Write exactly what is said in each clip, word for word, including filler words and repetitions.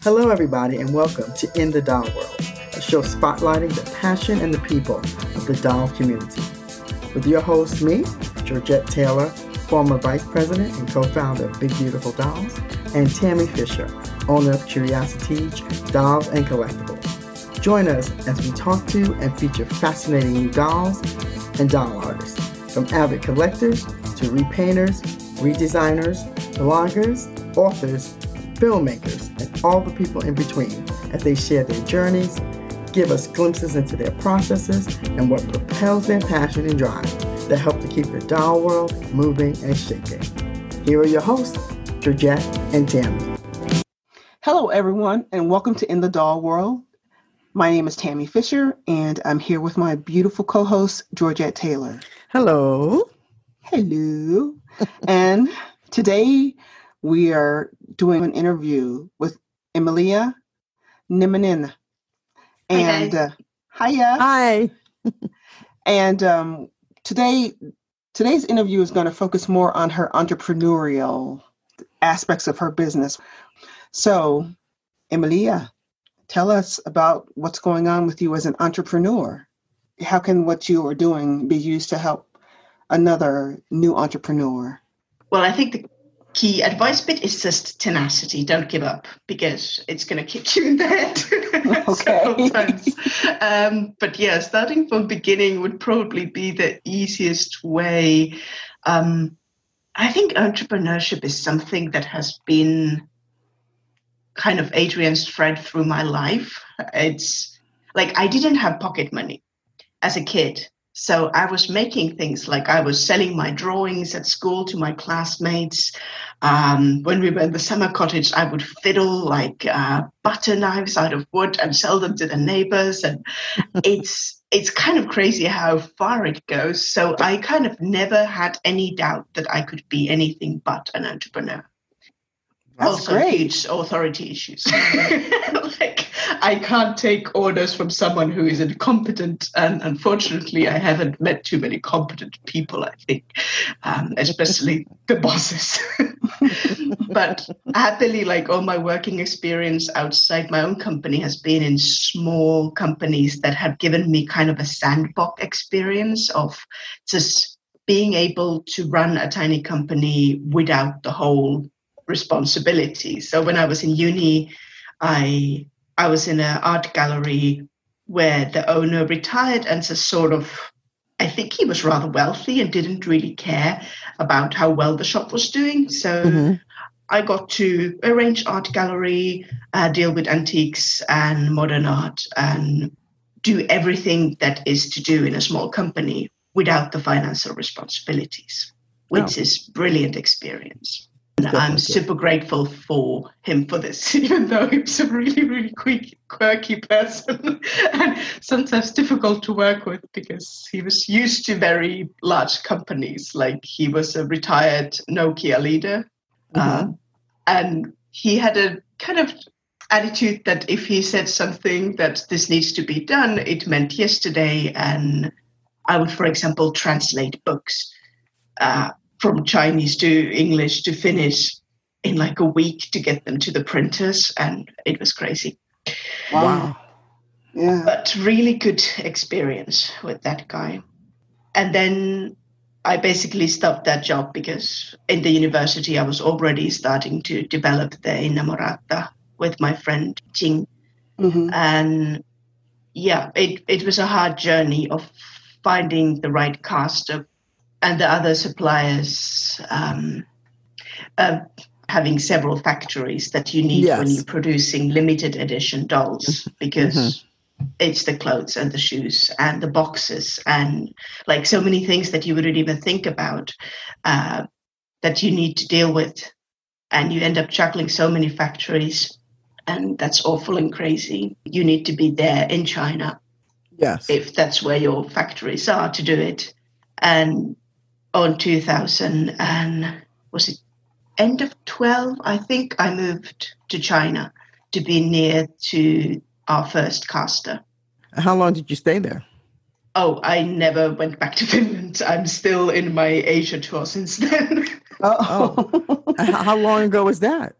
Hello, everybody, and welcome to In the Doll World, a show spotlighting the passion and the people of the doll community. With your host, me, Georgette Taylor, former Vice President and co-founder of Big Beautiful Dolls, and Tammy Fisher, owner of Curiositige Dolls and Collectibles. Join us as we talk to and feature fascinating new dolls and doll artists, from avid collectors to repainters, redesigners, bloggers, authors, filmmakers, and all the people in between as they share their journeys, give us glimpses into their processes and what propels their passion and drive that help to keep the doll world moving and shaking. Here are your hosts, Georgette and Tammy. Hello, everyone, and welcome to In the Doll World. My name is Tammy Fisher, and I'm here with my beautiful co-host, Georgette Taylor. Hello. Hello. And today we are doing an interview with Emilia Nimonen. And Hi, uh, hiya. Hi. And um, today, today's interview is going to focus more on her entrepreneurial aspects of her business. So, Emilia, tell us about what's going on with you as an entrepreneur. How can what you are doing be used to help another new entrepreneur? Well, I think the key advice bit is just tenacity. Don't give up, because it's going to kick you in the head Okay. several times. Um, but yeah, starting from beginning would probably be the easiest way. Um, I think entrepreneurship is something that has been kind of Adrian's thread through my life. It's like I didn't have pocket money as a kid. So I was making things like I was selling my drawings at school to my classmates. Um, when we were in the summer cottage, I would fiddle like uh, butter knives out of wood and sell them to the neighbors. And it's it's kind of crazy how far it goes. So I kind of never had any doubt that I could be anything but an entrepreneur. That's Also, great. huge authority issues. Like, I can't take orders from someone who is incompetent, and unfortunately, I haven't met too many competent people, I think, um, especially the bosses. But happily, like all my working experience outside my own company has been in small companies that have given me kind of a sandbox experience of just being able to run a tiny company without the whole responsibility. So when I was in uni, I I was in an art gallery where the owner retired and just sort of, I think he was rather wealthy and didn't really care about how well the shop was doing. So mm-hmm. I got to arrange art gallery, uh, deal with antiques and modern art, and do everything that is to do in a small company without the financial responsibilities, which oh. is brilliant experience. And I'm super grateful for him for this, even though he's a really, really quick, quirky person and sometimes difficult to work with because he was used to very large companies. Like he was a retired Nokia leader. Mm-hmm. Um, and he had a kind of attitude that if he said something that this needs to be done, it meant yesterday. And I would, for example, translate books uh, from Chinese to English to Finnish in like a week to get them to the printers. And it was crazy. Wow. Yeah. But really good experience with that guy. And then I basically stopped that job because in the university, I was already starting to develop the Innamorata with my friend Jing. Mm-hmm. And yeah, it, it was a hard journey of finding the right caster and the other suppliers, um, uh, having several factories that you need yes. when you're producing limited edition dolls, because mm-hmm. it's the clothes and the shoes and the boxes and like so many things that you wouldn't even think about uh, that you need to deal with. And you end up juggling so many factories, and that's awful and crazy. You need to be there in China. Yes. If that's where your factories are to do it. And on two thousand and was it end of twelve, I think I moved to China to be near to our first caster. How long did you stay there? Oh, I never went back to Finland. I'm still in my Asia tour since then. Oh, how long ago was that?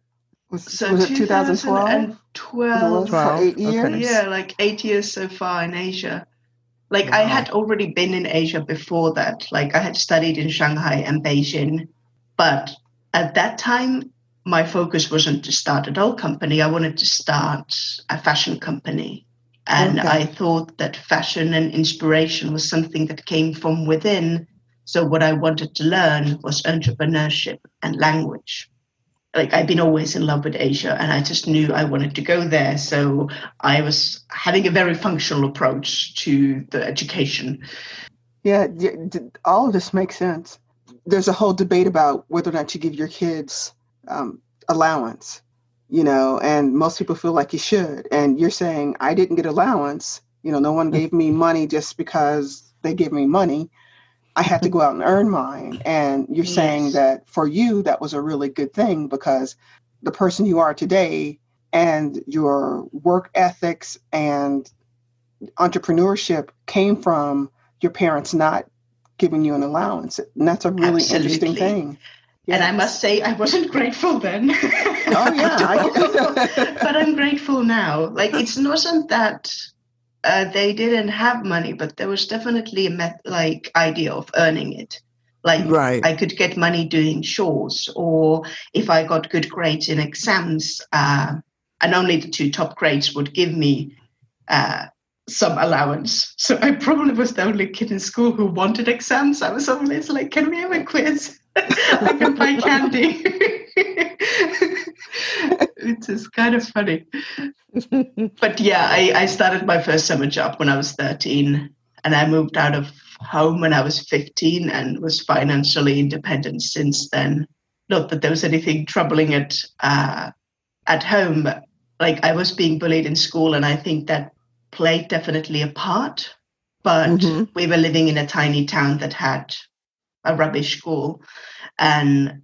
Was, So was it two thousand twelve? twelve. For eight years? Okay. Yeah, like eight years so far in Asia. Like Wow. I had already been in Asia before that. Like I had studied in Shanghai and Beijing. But at that time, my focus wasn't to start a doll company. I wanted to start a fashion company. And Okay. I thought that fashion and inspiration was something that came from within. So what I wanted to learn was entrepreneurship and language. Like I've been always in love with Asia, and I just knew I wanted to go there. So I was having a very functional approach to the education. Yeah, d- d- all of this makes sense. There's a whole debate about whether or not you give your kids um, allowance, you know, and most people feel like you should. And you're saying, I didn't get allowance. You know, no one gave me money just because they give me money. I had to go out and earn mine. And you're Yes. saying that for you, that was a really good thing because the person you are today and your work ethics and entrepreneurship came from your parents not giving you an allowance. And that's a really interesting Absolutely. thing. And I Yes. must say, I wasn't grateful then. Oh, yeah. I- But I'm grateful now. Like, it wasn't that uh, they didn't have money, but there was definitely a met- like idea of earning it. Like, Right. I could get money doing chores, or if I got good grades in exams, uh, and only the two top grades would give me uh, some allowance. So I probably was the only kid in school who wanted exams. I was always like, can we have a quiz? I can buy candy. It's just kind of funny. But yeah, I, I started my first summer job when I was thirteen, and I moved out of home when I was fifteen and was financially independent since then. Not that there was anything troubling at, uh, at home. Like I was being bullied in school, and I think that played definitely a part. But Mhm. we were living in a tiny town that had a rubbish school, and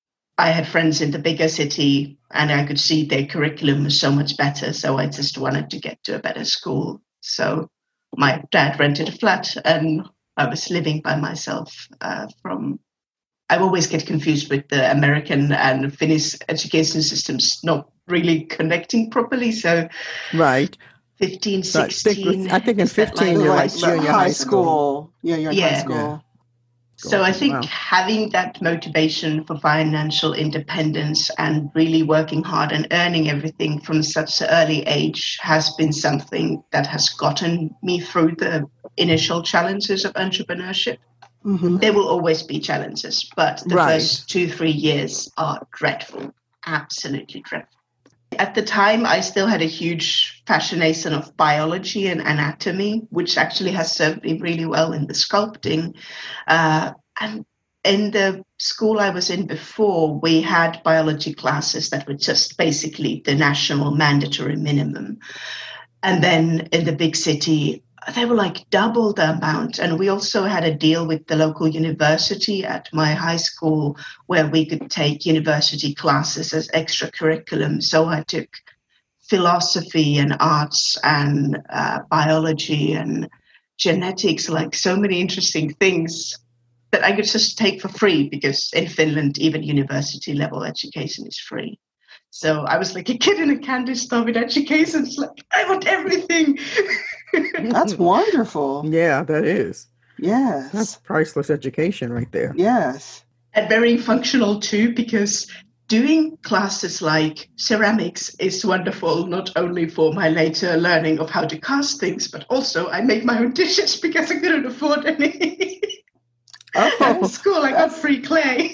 I had friends in the bigger city, and I could see their curriculum was so much better. So I just wanted to get to a better school. So my dad rented a flat, and I was living by myself. Uh, from I always get confused with the American and Finnish education systems not really connecting properly. So Right. fifteen, So I think sixteen. with- I think in is that fifteen like- you're like like junior high high school. school. Yeah, you're in Yeah. high school. So I think Wow. having that motivation for financial independence and really working hard and earning everything from such an early age has been something that has gotten me through the initial challenges of entrepreneurship. Mhm. There will always be challenges, but the Right. first two, three years are dreadful, absolutely dreadful. At the time, I still had a huge fascination of biology and anatomy, which actually has served me really well in the sculpting. Uh, and in the school I was in before, we had biology classes that were just basically the national mandatory minimum. And then in the big city, they were like double the amount. And we also had a deal with the local university at my high school where we could take university classes as extra curriculum. So I took philosophy and arts and uh, biology and genetics, like so many interesting things that I could just take for free because in Finland, even university level education is free. So I was like a kid in a candy store with education. It's like, I want everything. That's wonderful. Yeah, that is. That's Yes. priceless education right there. Yes. And very functional too, because doing classes like ceramics is wonderful, not only for my later learning of how to cast things, but also I make my own dishes because I couldn't afford any. At Oh, school, I got free clay.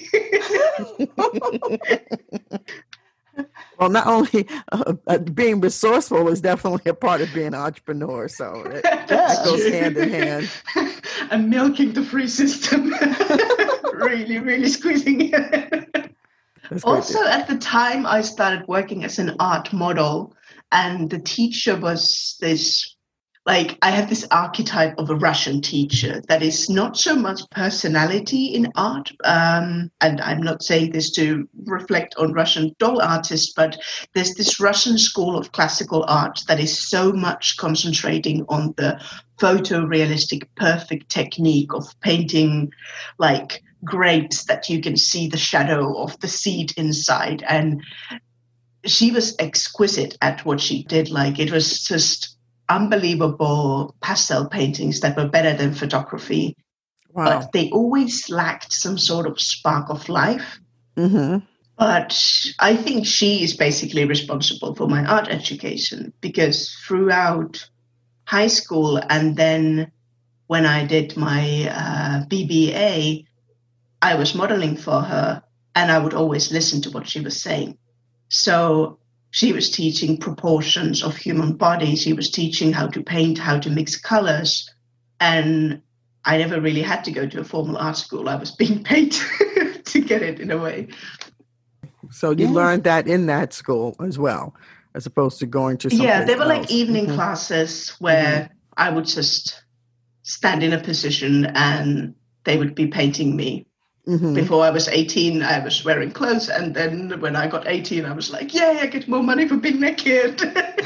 well, not only uh, uh, being resourceful is definitely a part of being an entrepreneur. So that, That's that goes true. hand in hand. I'm milking the free system. really, really squeezing it. That's great. Also, at the time, I started working as an art model, and the teacher was this, like, I had this archetype of a Russian teacher that is not so much personality in art. Um, and I'm not saying this to reflect on Russian doll artists, but there's this Russian school of classical art that is so much concentrating on the photorealistic, perfect technique of painting, like, grapes that you can see the shadow of the seed inside. And she was exquisite at what she did. Like, it was just unbelievable pastel paintings that were better than photography. Wow. But they always lacked some sort of spark of life. Mm-hmm. But I think she is basically responsible for my art education, because throughout high school and then when I did my uh, B B A, I was modeling for her and I would always listen to what she was saying. So she was teaching proportions of human body. She was teaching how to paint, how to mix colors. And I never really had to go to a formal art school. I was being paid to get it in a way. So you Yeah. learned that in that school as well, as opposed to going to someplace Yeah, they were like else. evening Mhm. classes where Mhm. I would just stand in a position and they would be painting me. Mhm. Before I was eighteen, I was wearing clothes. And then when I got eighteen, I was like, yay, I get more money for being naked.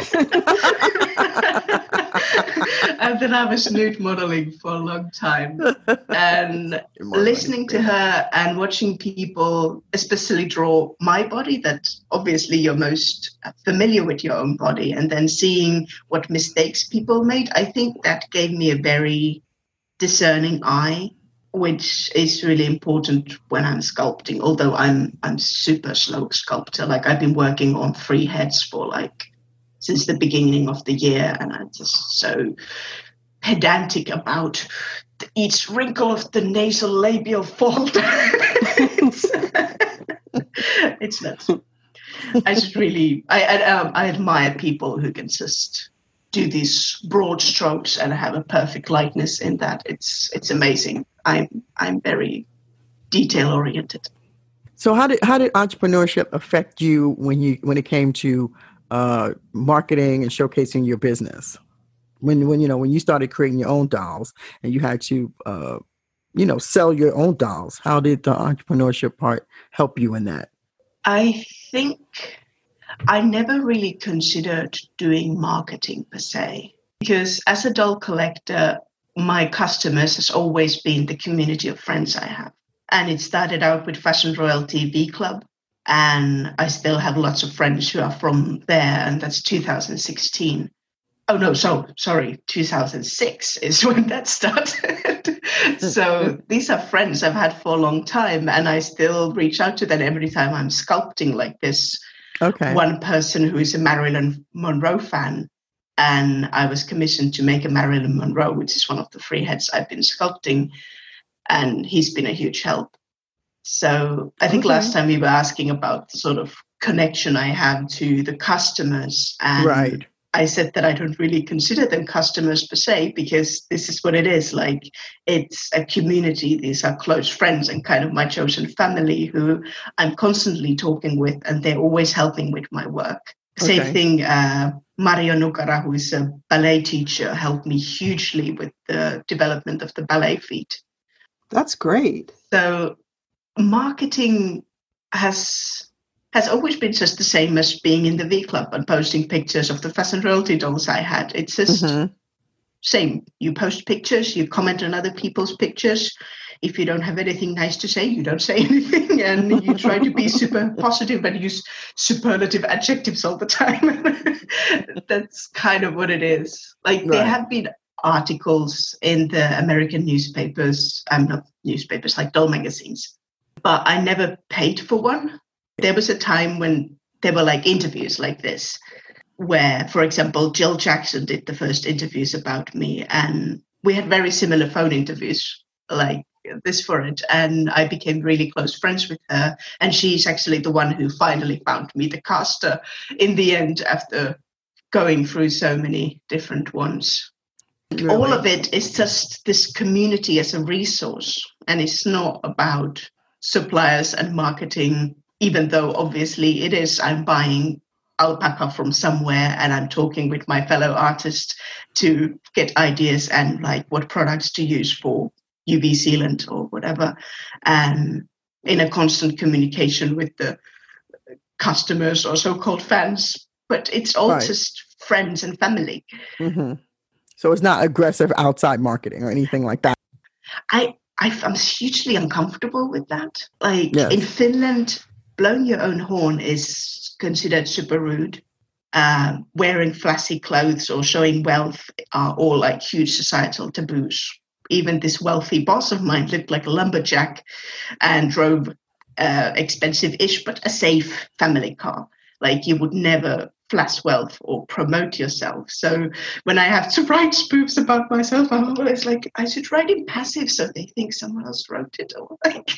And then I was nude modeling for a long time. And More listening money. to her and watching people especially draw my body, that obviously you're most familiar with your own body, and then seeing what mistakes people made, I think that gave me a very discerning eye, which is really important when I'm sculpting, although I'm I'm super slow sculptor. Like, I've been working on three heads for like since the beginning of the year, and I'm just so pedantic about each wrinkle of the nasal labial fold. it's, it's nuts. I just really, I I, um, I admire people who can just do these broad strokes and have a perfect likeness in that. It's it's amazing. I'm I'm very detail oriented. So how did how did entrepreneurship affect you when you when it came to uh, marketing and showcasing your business? When when you know when you started creating your own dolls and you had to uh, you know sell your own dolls, how did the entrepreneurship part help you in that? I think I never really considered doing marketing per se, because as a doll collector, my customers has always been the community of friends I have. And it started out with Fashion Royalty V Club. And I still have lots of friends who are from there. And that's two thousand sixteen. Oh, no, so sorry, two thousand six is when that started. So these are friends I've had for a long time. And I still reach out to them every time I'm sculpting like this. Okay. One person who is a Marilyn Monroe fan, and I was commissioned to make a Marilyn Monroe, which is one of the three heads I've been sculpting, and he's been a huge help. So I think Okay. last time we were asking about the sort of connection I have to the customers, and Right. I said that I don't really consider them customers per se, because this is what it is. Like, it's a community. These are close friends and kind of my chosen family who I'm constantly talking with, and they're always helping with my work. Okay. Same thing, uh, Mario Nugara, who is a ballet teacher, helped me hugely with the development of the ballet feet. That's great. So marketing has has always been just the same as being in the V Club and posting pictures of the Fashion Royalty dolls I had. It's just Mhm. same. You post pictures, you comment on other people's pictures. If you don't have anything nice to say, you don't say anything, and you try to be super positive and use superlative adjectives all the time. That's kind of what it is. Like, there Right. have been articles in the American newspapers, I'm um, not newspapers, like doll magazines, but I never paid for one. There was a time when there were like interviews like this, where, for example, Jill Jackson did the first interviews about me, and we had very similar phone interviews like this for it. And I became really close friends with her. And she's actually the one who finally found me the caster in the end, after going through so many different ones. Really? All of it is just this community as a resource, and it's not about suppliers and marketing, even though obviously it is. I'm buying alpaca from somewhere and I'm talking with my fellow artists to get ideas and like what products to use for U V sealant or whatever, and in a constant communication with the customers or so-called fans. But it's all Right. just friends and family. hmm So it's not aggressive outside marketing or anything like that. I, I I'm hugely uncomfortable with that. Like Yes. in Finland, blowing your own horn is considered super rude. Uh, wearing flashy clothes or showing wealth are all like huge societal taboos. Even this wealthy boss of mine lived like a lumberjack and drove uh, expensive-ish, but a safe family car. Like you would never flash wealth or promote yourself. So when I have to write spoofs about myself, I'm always like, I should write in passive so they think someone else wrote it. Or like,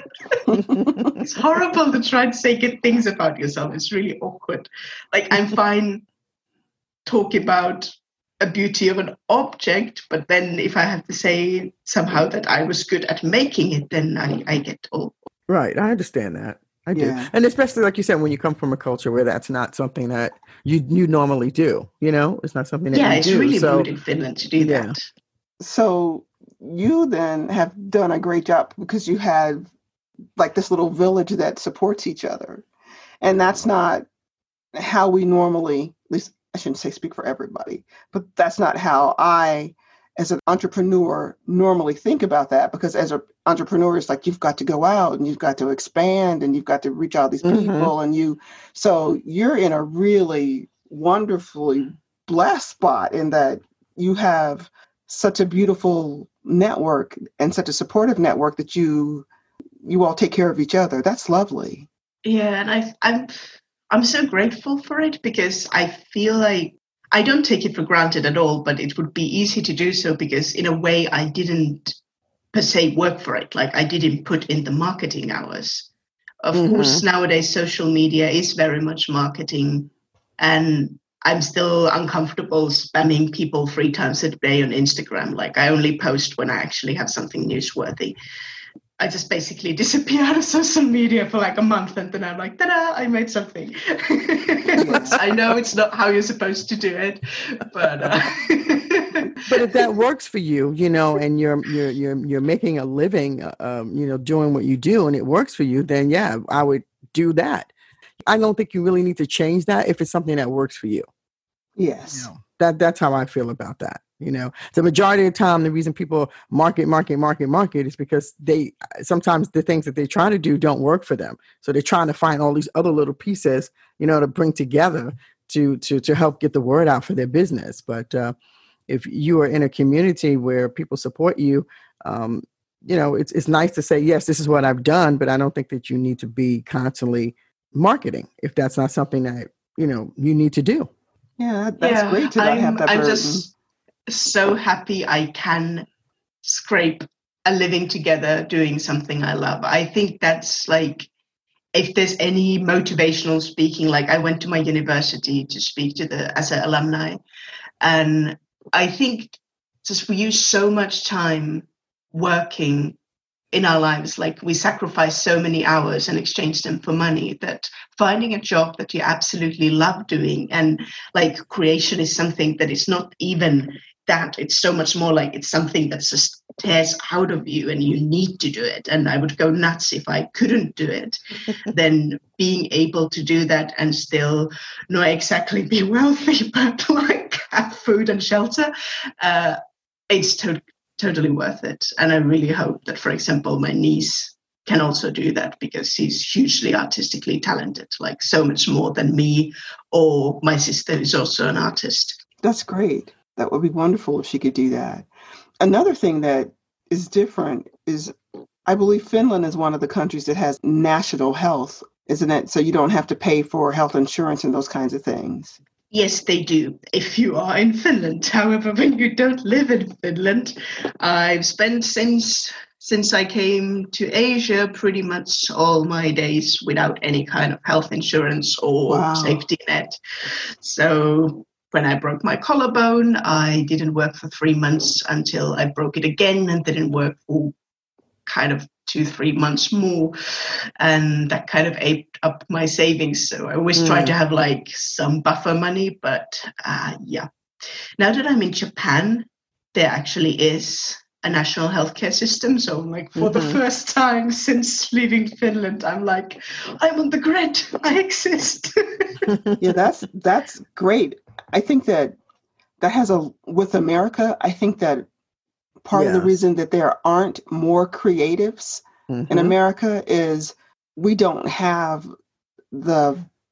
it's horrible to try and say good things about yourself. It's really awkward. Like I'm fine talking about a beauty of an object, but then if I have to say somehow that I was good at making it, then I, I get all. Right. I understand that. I do. Yeah. And especially like you said, when you come from a culture where that's not something that you you normally do, you know, it's not something that yeah, you it's do. really so, rude in Finland to do yeah. that. So you then have done a great job because you had like this little village that supports each other. And that's not how we normally, at least I shouldn't say speak for everybody, but that's not how I, as an entrepreneur, normally think about that, because as an entrepreneur, it's like you've got to go out and you've got to expand and you've got to reach all these people. Mm-hmm. And you, so you're in a really wonderfully blessed spot in that you have such a beautiful network and such a supportive network that you, you all take care of each other. That's lovely. Yeah. And I, I'm, I'm so grateful for it because I feel like I don't take it for granted at all, but it would be easy to do so because in a way I didn't per se work for it. Like I didn't put in the marketing hours. Of mm-hmm. course, nowadays social media is very much marketing, and I'm still uncomfortable spamming people three times a day on Instagram. Like I only post when I actually have something newsworthy. I just basically disappear out of social media for like a month and then I'm like, ta-da, I made something. I know it's not how you're supposed to do it, but uh... but if that works for you, you know, and you're you're you're you're making a living, um, you know, doing what you do, and it works for you, then yeah, I would do that. I don't think you really need to change that if it's something that works for you. Yes, you know, that that's how I feel about that. You know, the majority of the time, the reason people market, market, market, market is because they sometimes the things that they try to do don't work for them. So they're trying to find all these other little pieces, you know, to bring together to to to help get the word out for their business. But uh, if you are in a community where people support you, um, you know, it's it's nice to say, yes, this is what I've done, but I don't think that you need to be constantly marketing if that's not something that, you know, you need to do. Yeah, that's yeah, great to not I'm, have that I'm burden. Just so happy I can scrape a living together doing something I love. I think that's like, if there's any motivational speaking, like I went to my university to speak to the as an alumni, and I think just we use so much time working in our lives, like we sacrifice so many hours and exchange them for money, that finding a job that you absolutely love doing, and like creation is something that is not even that, it's so much more like it's something that just tears out of you and you need to do it. And I would go nuts if I couldn't do it. Then being able to do that and still not exactly be wealthy, but like have food and shelter, uh, it's to- totally worth it. And I really hope that, for example, my niece can also do that, because she's hugely artistically talented, like so much more than me or my sister, who's also an artist. That's great. That would be wonderful if she could do that. Another thing that is different is, I believe Finland is one of the countries that has national health, isn't it? So you don't have to pay for health insurance and those kinds of things. Yes, they do, if you are in Finland. However, when you don't live in Finland, I've spent since since I came to Asia pretty much all my days without any kind of health insurance or wow. safety net. So when I broke my collarbone, I didn't work for three months until I broke it again, and didn't work for kind of two, three months more. And that kind of ate up my savings. So I always mm. try to have like some buffer money. But uh, yeah, now that I'm in Japan, there actually is a national healthcare system. So like for mm-hmm. the first time since leaving Finland, I'm like, I'm on the grid. I exist. Yeah, that's that's great. I think that that has a, with America, I think that part yes. of the reason that there aren't more creatives mm-hmm. in America is we don't have the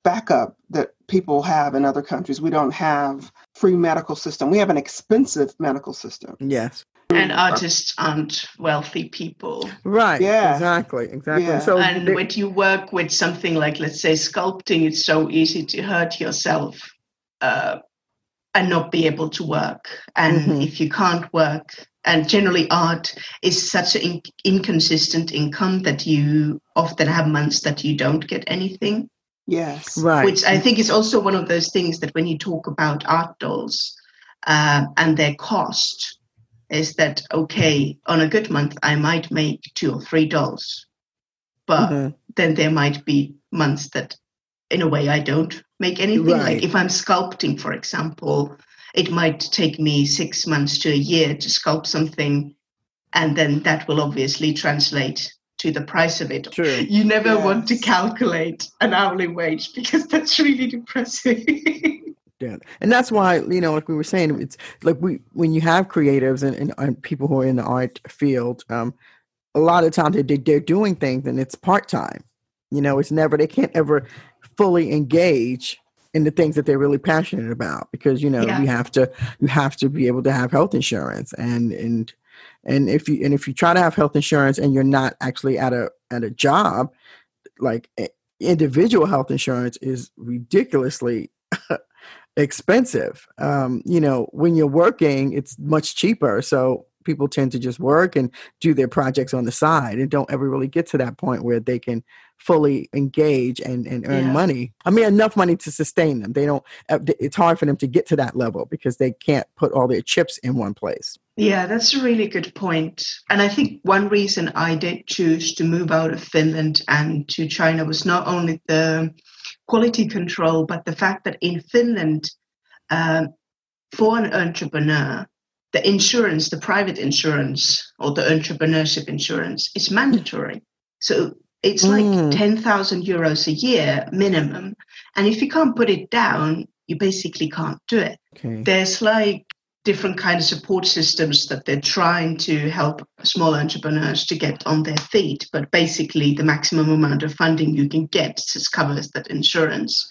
backup that people have in other countries. We don't have free medical system. We have an expensive medical system. Yes. And artists aren't wealthy people. Right. Yeah. Exactly. Exactly. Yeah. So And they- when you work with something like, let's say, sculpting, it's so easy to hurt yourself uh, and not be able to work. And Mhm. if you can't work, and generally art is such an in- inconsistent income that you often have months that you don't get anything. Yes. right. Which I think is also one of those things that when you talk about art dolls uh, and their cost, is that, okay, on a good month, I might make two or three dolls, but Mhm. then there might be months that, in a way, I don't make anything. Right. Like if I'm sculpting, for example, it might take me six months to a year to sculpt something, and then that will obviously translate to the price of it. True. You never want to Yes. calculate an hourly wage because that's really depressing. Yeah. And that's why, you know, like we were saying, it's like we, when you have creatives and, and, and people who are in the art field, um, a lot of times they, they're doing things and it's part-time, you know, it's never, they can't ever fully engage in the things that they're really passionate about because, you know, Yeah. you have to, you have to be able to have health insurance and, and, and if you, and if you try to have health insurance and you're not actually at a, at a job, like individual health insurance is ridiculously expensive. Um, you know, when you're working, it's much cheaper. So people tend to just work and do their projects on the side and don't ever really get to that point where they can fully engage and, and earn Yeah. money. I mean, enough money to sustain them. They don't, it's hard for them to get to that level because they can't put all their chips in one place. Yeah, that's a really good point. And I think one reason I did choose to move out of Finland and to China was not only the quality control, but the fact that in Finland, um, for an entrepreneur, the insurance, the private insurance or the entrepreneurship insurance is mandatory. So it's like Mm. ten thousand euros a year minimum. And if you can't put it down, you basically can't do it. Okay. There's like different kind of support systems that they're trying to help small entrepreneurs to get on their feet. But basically the maximum amount of funding you can get just covers that insurance.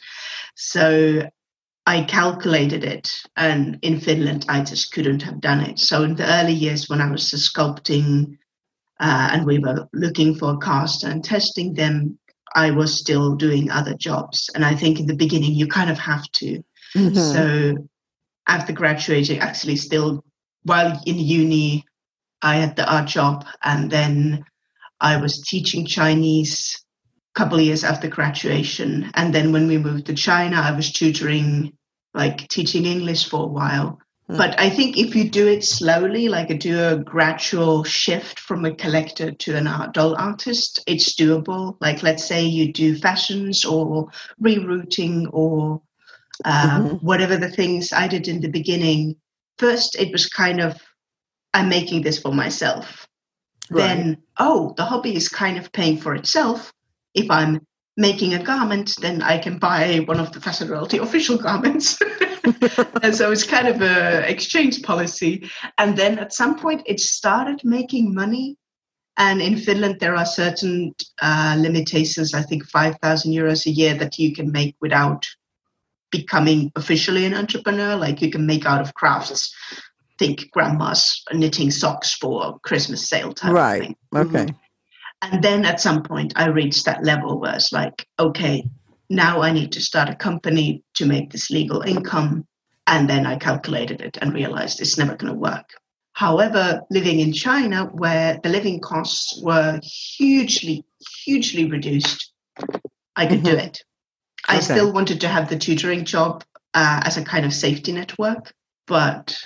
So I calculated it, and in Finland, I just couldn't have done it. So in the early years when I was just sculpting uh, and we were looking for a cast and testing them, I was still doing other jobs. And I think in the beginning, you kind of have to. Mhm. So after graduating, actually still while in uni, I had the art job, and then I was teaching Chinese a couple of years after graduation. And then when we moved to China, I was tutoring, like teaching English for a while. Hmm. But I think if you do it slowly, like do a gradual shift from a collector to an art doll artist, it's doable. Like let's say you do fashions or rerouting or uh, Mhm. whatever the things I did in the beginning. First, it was kind of, I'm making this for myself. Right. Then, oh, the hobby is kind of paying for itself. If I'm making a garment, then I can buy one of the Fashion Royalty official garments. And so it's kind of a exchange policy. And then at some point it started making money. And in Finland, there are certain uh, limitations, I think five thousand euros a year that you can make without becoming officially an entrepreneur. Like you can make out of crafts, think grandma's knitting socks for Christmas sale type of Right. thing. Okay. And then at some point I reached that level where it's like, okay, now I need to start a company to make this legal income. And then I calculated it and realized it's never going to work. However, living in China, where the living costs were hugely, hugely reduced, I could do Mhm. it. I Okay. still wanted to have the tutoring job uh, as a kind of safety network, but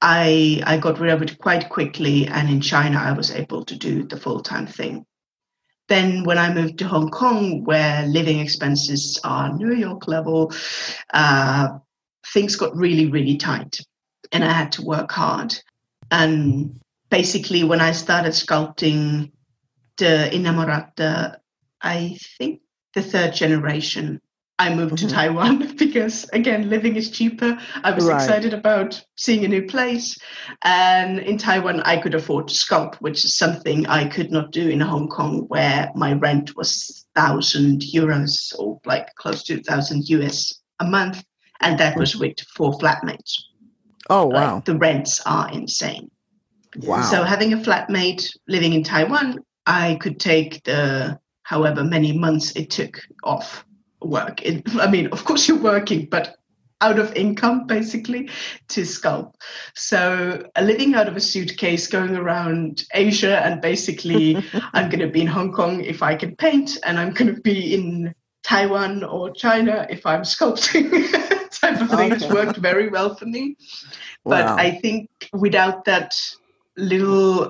I I got rid of it quite quickly. And in China, I was able to do the full-time thing. Then when I moved to Hong Kong, where living expenses are New York level, uh, things got really, really tight and I had to work hard. And basically when I started sculpting the Innamorata, I think the third generation, I moved mm-hmm. to Taiwan because, again, living is cheaper. I was right. excited about seeing a new place. And in Taiwan, I could afford to sculpt, which is something I could not do in Hong Kong, where my rent was one thousand euros or like close to one thousand U S a month. And that was with four flatmates. Oh, wow. Like, the rents are insane. Wow. So having a flatmate living in Taiwan, I could take the however many months it took off work. It, I mean, of course you're working, but out of income, basically, to sculpt. So uh, living out of a suitcase, going around Asia, and basically I'm going to be in Hong Kong if I can paint, and I'm going to be in Taiwan or China if I'm sculpting. Type of thing. Okay. It's worked very well for me. But wow. I think without that little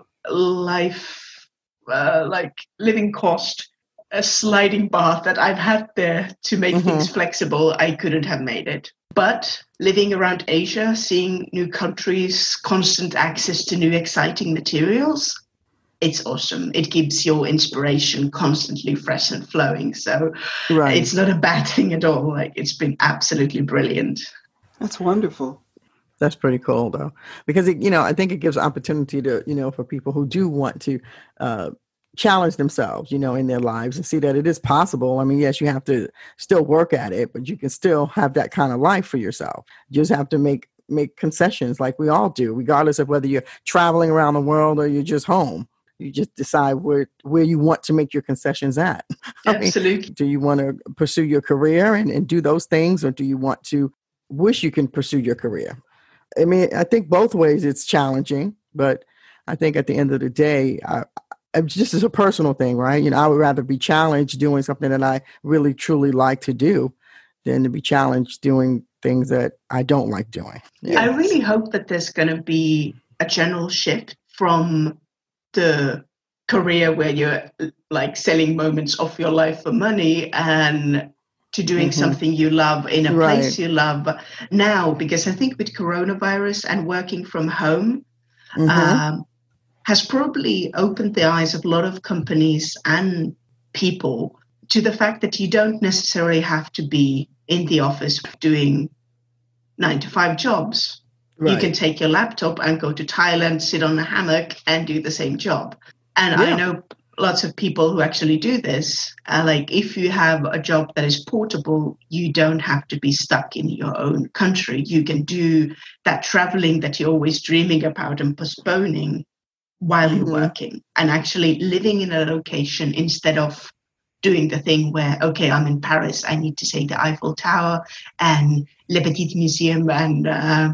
life, uh, like living cost, a sliding bar that I've had there to make mm-hmm. things flexible, I couldn't have made it. But living around Asia, seeing new countries, constant access to new exciting materials, it's awesome. It keeps your inspiration constantly fresh and flowing. So right. It's not a bad thing at all. Like, it's been absolutely brilliant. That's wonderful. That's pretty cool, though, because, it, you know, I think it gives opportunity to, you know, for people who do want to uh, challenge themselves, you know, in their lives and see that it is possible. I mean, yes, you have to still work at it, but you can still have that kind of life for yourself. You just have to make make concessions like we all do, regardless of whether you're traveling around the world or you're just home. You just decide where where you want to make your concessions at. Absolutely. I mean, do you want to pursue your career and, and do those things, or do you want to wish you can pursue your career? I mean, I think both ways it's challenging, but I think at the end of the day, I, I, just as a personal thing, right? You know, I would rather be challenged doing something that I really, truly like to do than to be challenged doing things that I don't like doing. Yeah. I really hope that there's going to be a general shift from the career where you're like selling moments of your life for money and to doing mm-hmm. something you love in a right. place you love now, because I think with coronavirus and working from home mm-hmm. um, has probably opened the eyes of a lot of companies and people to the fact that you don't necessarily have to be in the office doing nine to five jobs. Right. You can take your laptop and go to Thailand, sit on a hammock and do the same job. And yeah. I know lots of people who actually do this. Uh, like if you have a job that is portable, you don't have to be stuck in your own country. You can do that traveling that you're always dreaming about and postponing while mm-hmm. you're working, and actually living in a location instead of doing the thing where, okay, I'm in Paris, I need to say the Eiffel Tower and Le Petit Museum and uh,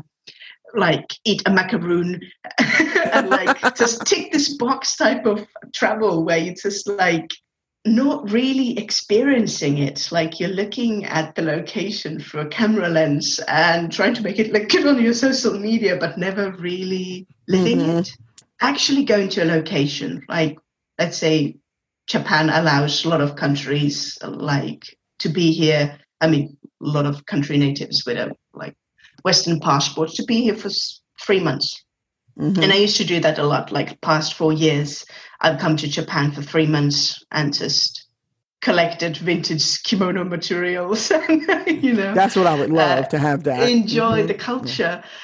like eat a macaroon and like just tick this box type of travel where you just like not really experiencing it. Like you're looking at the location through a camera lens and trying to make it look good on your social media, but never really living mm-hmm. it. Actually going to a location, like let's say Japan allows a lot of countries like to be here. I mean, a lot of country natives with a like Western passports to be here for three months. Mm-hmm. And I used to do that a lot, like past four years. I've come to Japan for three months and just collected vintage kimono materials. You know, that's what I would love uh, to have that. Enjoy mm-hmm. the culture yeah.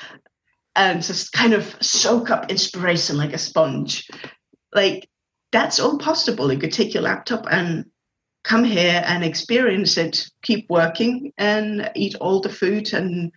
and just kind of soak up inspiration like a sponge. Like that's all possible. You could take your laptop and come here and experience it, keep working and eat all the food, and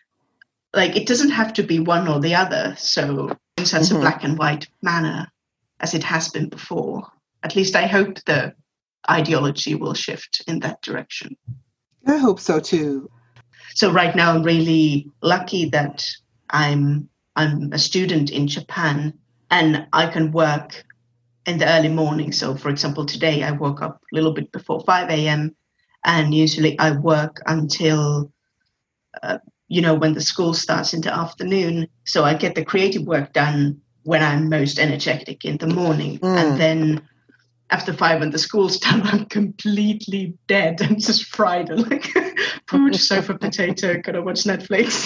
like it doesn't have to be one or the other. So in such mm-hmm. a black and white manner as it has been before. At least I hope the ideology will shift in that direction. I hope so too. So right now I'm really lucky that I'm I'm a student in Japan and I can work in the early morning. So for example, today I woke up a little bit before five a.m. and usually I work until uh, you know, when the school starts in the afternoon. So I get the creative work done when I'm most energetic in the morning. Mm. And then after five, when the school's done, I'm completely dead and just fried and like food, sofa potato, gotta watch Netflix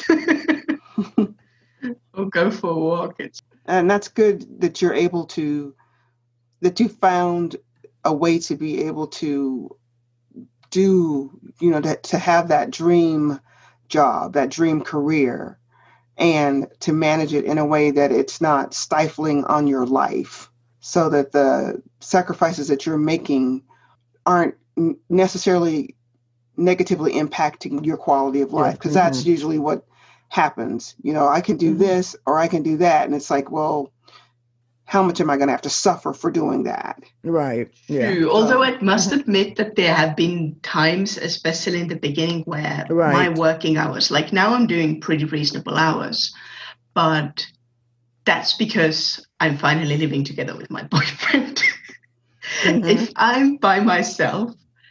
or go for a walk. It's- and that's good that you're able to, that you found a way to be able to do you know, to, to have that dream job, that dream career, and to manage it in a way that it's not stifling on your life, so that the sacrifices that you're making aren't necessarily negatively impacting your quality of life. Because Mm-hmm. that's usually what happens. You know, I can do Mm-hmm. this or I can do that. And it's like, well, how much am I going to have to suffer for doing that? Right. Yeah. True. Although Um, I must Mhm. admit that there have been times, especially in the beginning, where Right. my working hours, like now I'm doing pretty reasonable hours, but that's because I'm finally living together with my boyfriend. Mhm. If I'm by myself,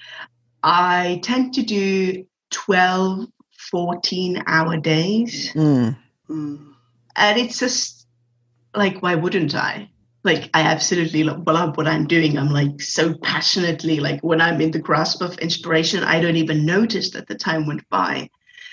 I tend to do twelve, fourteen hour days. Mm. mm, And it's just like, why wouldn't I? Like, I absolutely love what I'm doing. I'm like so passionately, like when I'm in the grasp of inspiration, I don't even notice that the time went by.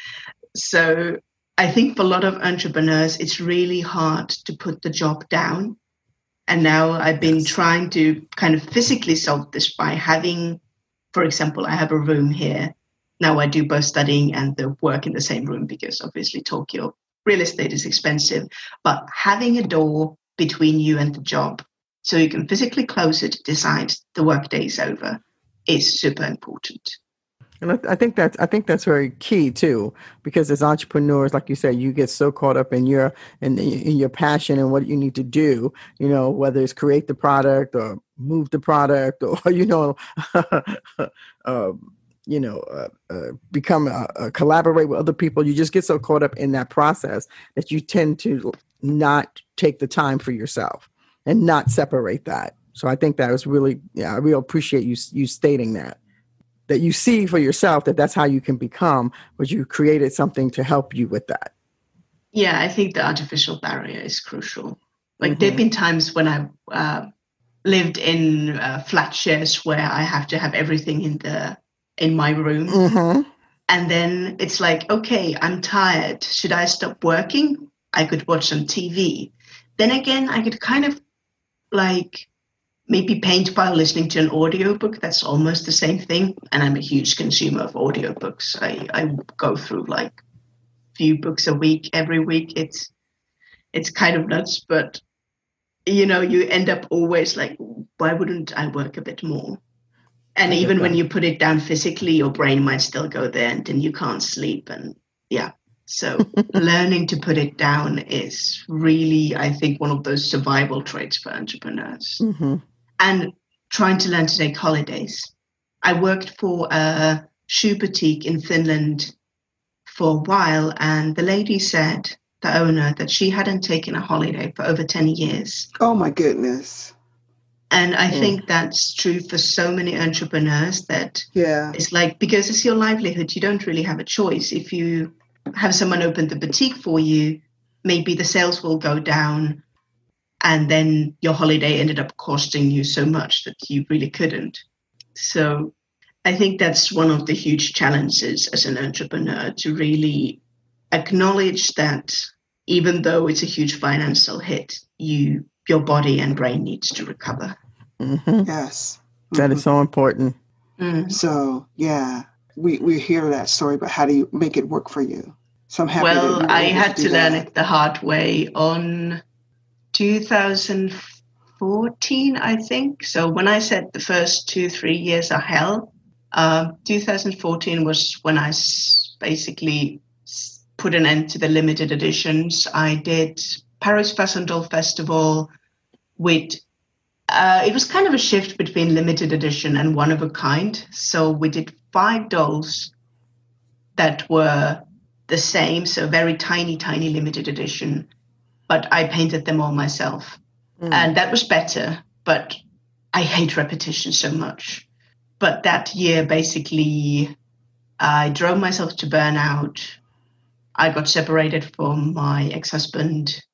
So I think for a lot of entrepreneurs, it's really hard to put the job down. And now I've been Yes. trying to kind of physically solve this by having, for example, I have a room here. Now I do both studying and the work in the same room because obviously Tokyo real estate is expensive, but having a door between you and the job so you can physically close it, decide the workday is over, is super important. And I, I think that's I think that's very key too, because as entrepreneurs, like you said, you get so caught up in your in, in your passion and what you need to do. You know, whether it's create the product or move the product, or you know, uh, you know, uh, uh, become a, a collaborate with other people. You just get so caught up in that process that you tend to not take the time for yourself and not separate that. So I think that was really, yeah, I really appreciate you you stating that. That you see for yourself that that's how you can become, but you created something to help you with that. Yeah, I think the artificial barrier is crucial. Like Mhm. there have been times when I've uh, lived in uh, flat shares where I have to have everything in the in my room. Mm-hmm. And then it's like, okay, I'm tired. Should I stop working? I could watch some T V. Then again, I could kind of like maybe paint while listening to an audiobook. That's almost the same thing. And I'm a huge consumer of audiobooks. I, I go through like a few books a week, every week. It's it's kind of nuts, but you know, you end up always like, why wouldn't I work a bit more? And I get even when that. you put it down physically, your brain might still go there and then you can't sleep. And yeah, so learning to put it down is really, I think, one of those survival traits for entrepreneurs. Mm-hmm. And trying to learn to take holidays. I worked for a shoe boutique in Finland for a while, and the lady said, the owner, that she hadn't taken a holiday for over ten years. oh my goodness. And I Mm. think that's true for so many entrepreneurs, that Yeah. it's like, because it's your livelihood, you don't really have a choice. If you have someone open the boutique for you, maybe the sales will go down, and then your holiday ended up costing you so much that you really couldn't. So I think that's one of the huge challenges as an entrepreneur, to really acknowledge that even though it's a huge financial hit, you your body and brain needs to recover. Mm-hmm. Yes. That Mhm. is so important. Mm. So yeah, we we hear that story, but how do you make it work for you? So I'm happy that you Well, were I able had do to learn that. it the hard way on two thousand fourteen, I think. So when I said the first two, three years are hell, uh, two thousand fourteen was when I s- basically s- put an end to the limited editions. I did Paris Fashion Doll Festival with, uh, it was kind of a shift between limited edition and one of a kind. So we did five dolls that were the same, so very tiny, tiny limited edition, but I painted them all myself. Mm. And that was better, but I hate repetition so much. But that year, basically, I drove myself to burnout. I got separated from my ex-husband.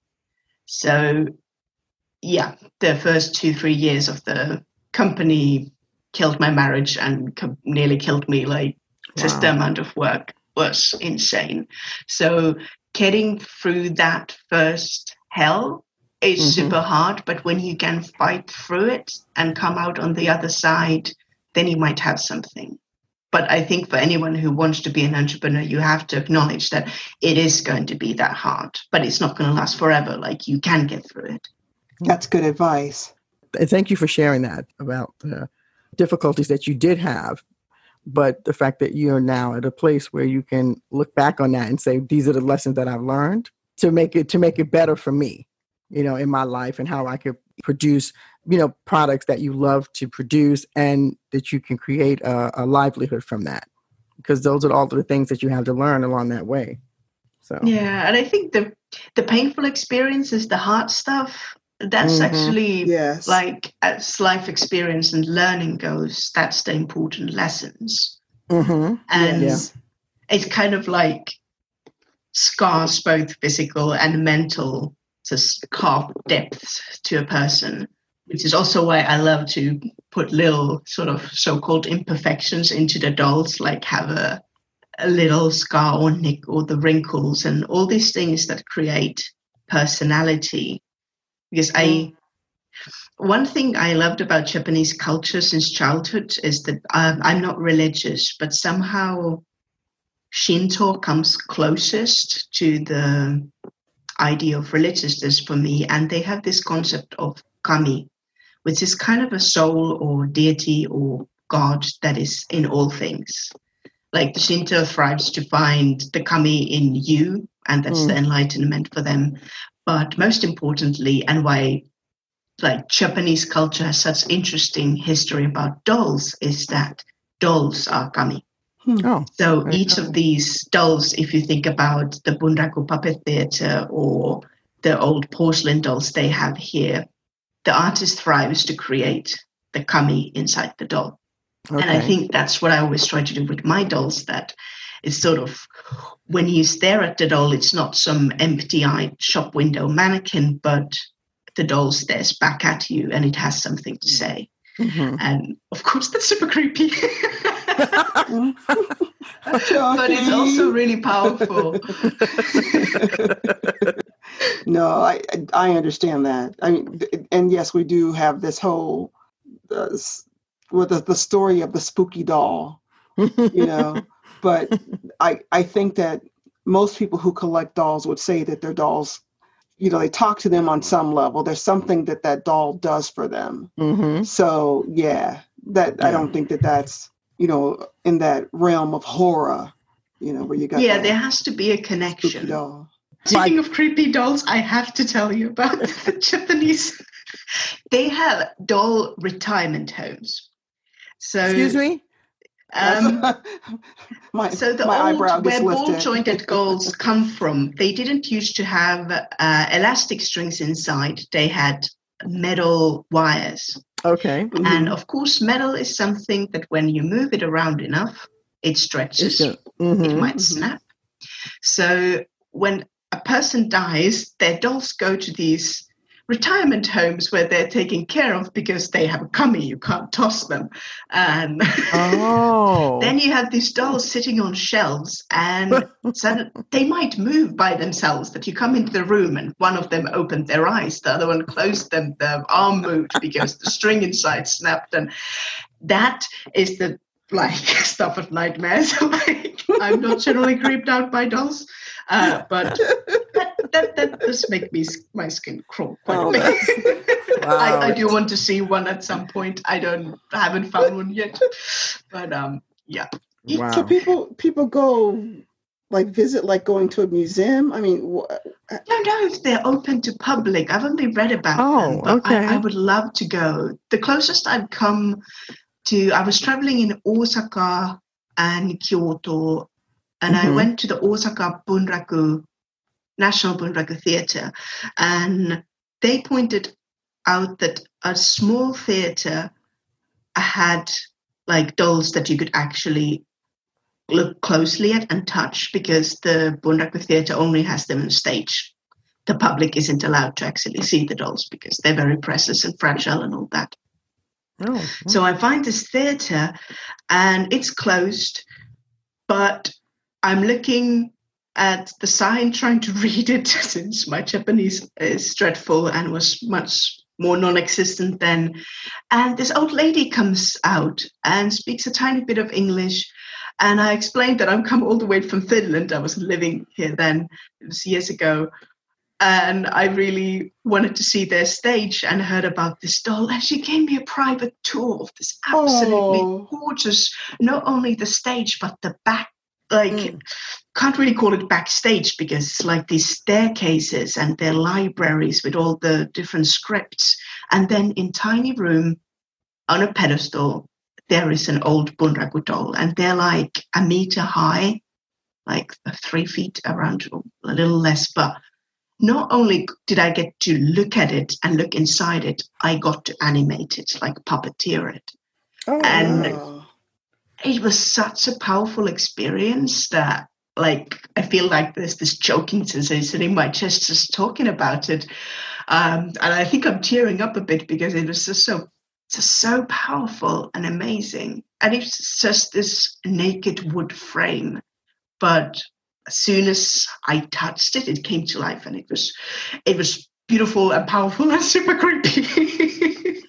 So, yeah, the first two, three years of the company killed my marriage and co- nearly killed me. Like, just Wow. the amount of work was insane. So getting through that first hell is Mhm. super hard, but when you can fight through it and come out on the other side, then you might have something. But I think for anyone who wants to be an entrepreneur, you have to acknowledge that it is going to be that hard, but it's not going to last forever. Like, you can get through it. That's good advice. Thank you for sharing that about the difficulties that you did have, but the fact that you're now at a place where you can look back on that and say, these are the lessons that I've learned to make it, to make it better for me, you know, in my life, and how I could produce, you know, products that you love to produce, and that you can create a, a livelihood from that, because those are all the things that you have to learn along that way. So, yeah. And I think the, the painful experiences, the hard stuff, that's Mhm. actually Yes. like, as life experience and learning goes, that's the important lessons. mm-hmm. And Yeah. it's kind of like scars, both physical and mental, to carve depth to a person, which is also why I love to put little sort of so-called imperfections into the dolls, like have a, a little scar or nick, or the wrinkles and all these things that create personality. Because I, one thing I loved about Japanese culture since childhood is that um, I'm not religious, but somehow Shinto comes closest to the idea of religiousness for me. And they have this concept of kami, which is kind of a soul or deity or God that is in all things. Like, the Shinto thrives to find the kami in you, and that's Mm. the enlightenment for them. But most importantly, and why like Japanese culture has such interesting history about dolls, is that dolls are kami. Oh, So very each cool. of these dolls, if you think about the Bunraku Puppet Theatre or the old porcelain dolls they have here, the artist thrives to create the kami inside the doll. okay. And I think that's what I always try to do with my dolls, that it's sort of, when you stare at the doll, it's not some empty-eyed shop window mannequin, but the doll stares back at you and it has something to say. Mhm. And of course, that's super creepy. But it's Chucky. also really powerful. No, I I understand that. I mean, th- and yes, we do have this whole uh, s- with the, the story of the spooky doll, you know. But I I think that most people who collect dolls would say that their dolls, you know, they talk to them on some level. There's something that that doll does for them. Mhm. So yeah, that I Yeah. don't think that that's, you know, in that realm of horror, you know, where you got Yeah, that there has to be a spooky connection. doll. Speaking of creepy dolls, I have to tell you about the Japanese. They have doll retirement homes. So, Excuse me? Um, my so the my eyebrow old, gets where ball lifted. jointed dolls come from, they didn't used to have uh, elastic strings inside. They had metal wires. Okay. Mhm. And of course, metal is something that when you move it around enough, it It's stretches. good. It Mhm. might Mhm. snap. So when a person dies, their dolls go to these retirement homes where they're taken care of because they have a kami. You can't toss them. And Oh. then you have these dolls sitting on shelves, and suddenly they might move by themselves, that you come into the room and one of them opened their eyes, the other one closed them, the arm moved because the string inside snapped. And that is the like stuff of nightmares. Like, I'm not generally creeped out by dolls, uh, but that, that that does make me my skin crawl quite Oh, a bit. wow. I, I do want to see one at some point. I don't haven't found one yet, but um, yeah. Wow. So people people go like visit, like going to a museum. I mean, wh- I don't know if they're open to public. I've only read about Oh, them, but okay. I, I would love to go. The closest I've come to, I was traveling in Osaka and Kyoto, and I Mhm. went to the Osaka Bunraku, National Bunraku Theatre, and they pointed out that a small theatre had like dolls that you could actually look closely at and touch, because the Bunraku Theatre only has them on stage. The public isn't allowed to actually see the dolls because they're very precious and fragile and all that. Oh. So I find this theatre and it's closed, but I'm looking at the sign, trying to read it, since my Japanese is dreadful and was much more non-existent then. And this old lady comes out and speaks a tiny bit of English. And I explained that I'm come all the way from Finland. I was living here then, it was years ago. And I really wanted to see their stage and heard about this doll. And she gave me a private tour of this absolutely Oh. gorgeous, not only the stage, but the back. Like, Mm. can't really call it backstage because it's like these staircases and their libraries with all the different scripts. And then in tiny room on a pedestal, there is an old Bunraku doll. And they're like a meter high, like three feet around, a little less, but not only did I get to look at it and look inside it, I got to animate it, like puppeteer it. Oh, And Wow. it was such a powerful experience that, like, I feel like there's this choking sensation in my chest just talking about it. Um, and I think I'm tearing up a bit because it was just so, just so powerful and amazing. And it's just this naked wood frame. But as soon as I touched it, it came to life, and it was, it was beautiful and powerful and super creepy.